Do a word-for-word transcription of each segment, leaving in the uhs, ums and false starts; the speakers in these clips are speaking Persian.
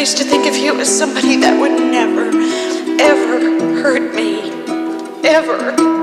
used to think of you as somebody that would never, ever hurt me. Ever.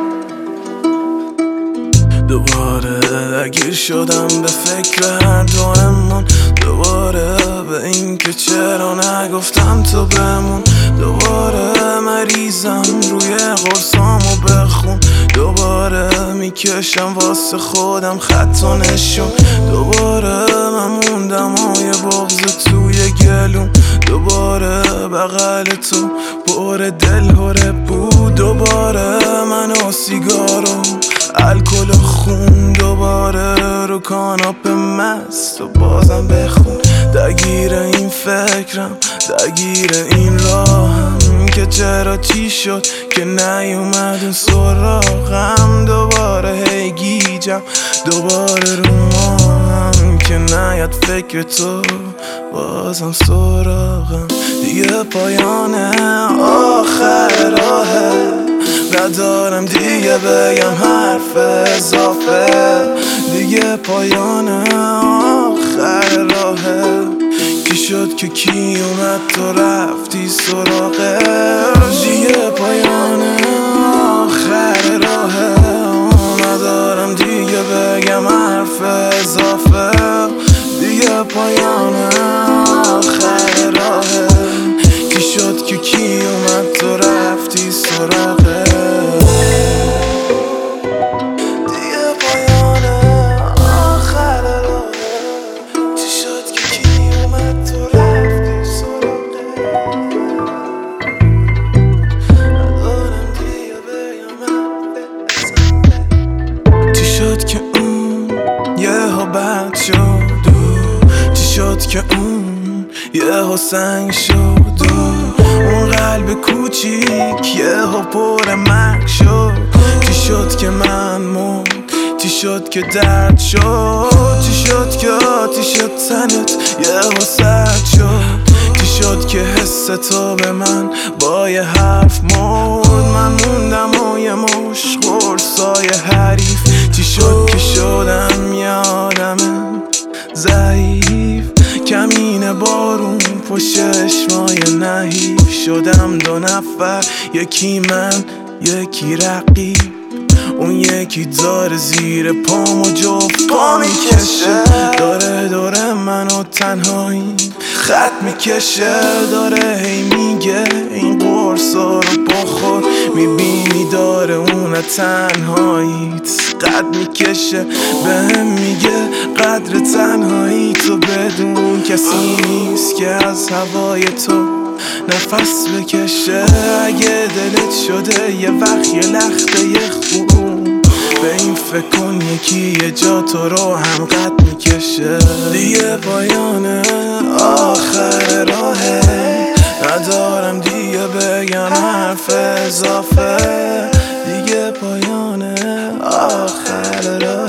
دوباره درگیر شدم به فکر هر دومون، دوباره به این که چرا نگفتم تو بمون، دوباره مریضم روی قرصامو بخون، دوباره میکشم واسه خودم خط و نشون، دوباره من موندم و یه بغض توی گلوم، دوباره بغل تو پر دل هره بود، دوباره من و سیگارو الکل و خون، دوباره رو کاناپه مست و بازم بخون، درگیر این فکرم، درگیر این راهم که چرا چی شد که نیومد اون سراغم، دوباره هی گیجم، دوباره رو ماهم که نیاد فکر تو بازم سراغم، دیگه پایانه آخر راهه، ندارم دیگه بگم حرف اضافه، دیگه پایانه آخر راهه، کی شد که کی اومد تو رفتی سراغش، دیگه پایانه آخر راهه، ندارم دیگه بگم حرف اضافه، دیگه پایانه آخر راهه، کی شد که کی اومد تو رفتی سراغش. که اون یه ها بد شد و چی شد که اون یه ها سنگ شد و اون قلب کوچیک یه ها پر مرگ شد، چی شد که من مرد، چی شد که درد شد، چی شد که آتیش تنت یه ها سرد شد، چی شد که حس تو به من با یه حرف مرد، من موندم و یه مش قرصای حریف، چی شد که شدم یادم ضعیف، کمین بارون پشت چشمای نحیف، شدم دو نفر، یکی من یکی رقیب، اون یکی داره زیر پام و جفت پا میکشه، داره داره منو تنهایی خط میکشه، داره هی میگه این قرصا رو بخور، میبینی داره اون تنهاییت قد میکشه، بهم میگه قدر تنهایی تو بدون، کسی نیست که از هوای تو نفس بکشه، اگه دلت شده یه وقت یه لخته یه خون، به این فکر کن یکی یه جا تو رو هم قد میکشه، دیگه پایانه آخر راهه، ندارم دیگه بگم حرف اضافه، دیگه پایانه آخر راهه.